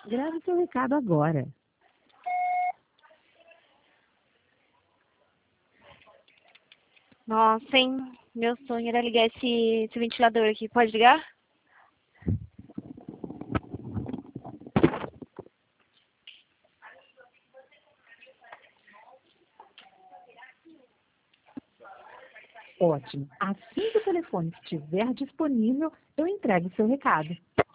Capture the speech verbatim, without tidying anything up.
Grave seu recado agora. Nossa, hein? Meu sonho era ligar esse, esse ventilador aqui. Pode ligar? Ótimo. Assim que o telefone estiver disponível, eu entrego seu recado.